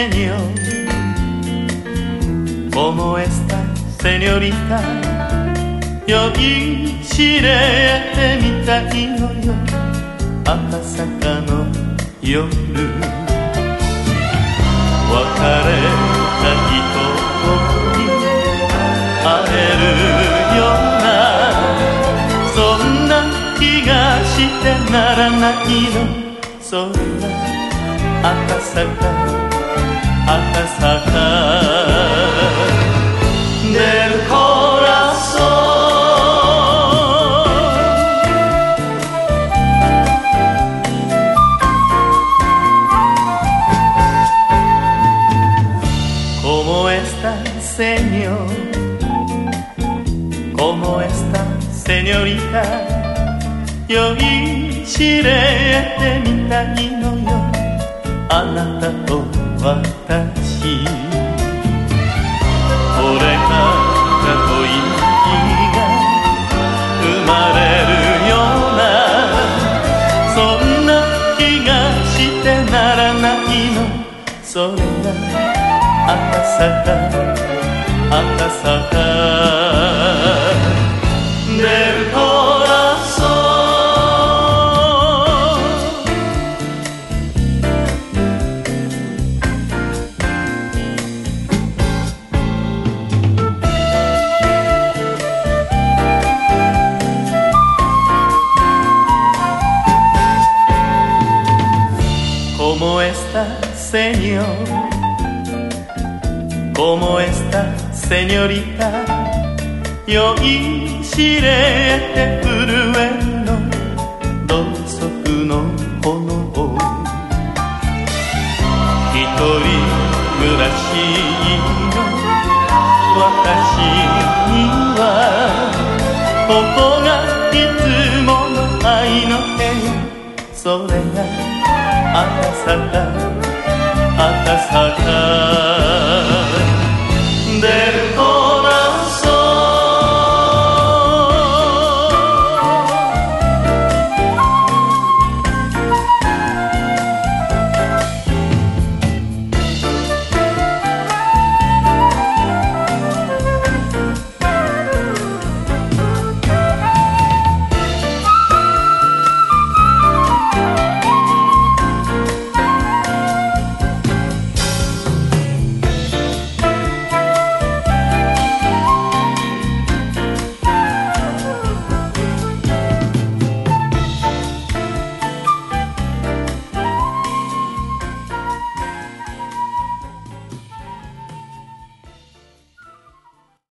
señor, como esta señorita酔いしれてみたいのよ。赤坂の夜、別れた人に会えるような、そんな気がしてならないの。それが赤坂、赤坂del corazón。Como esta señor, como esta señorita酔いしれてみたいのよ。あなたと私、これから恋が生まれるような、そんな気がしてならないの。それが赤坂、赤坂del corazón。Como esta señor, como esta señorita酔いしれて震えるのろうそくの炎を、一人暮らしの私にはここがいつもの愛の部屋。それが赤坂、赤坂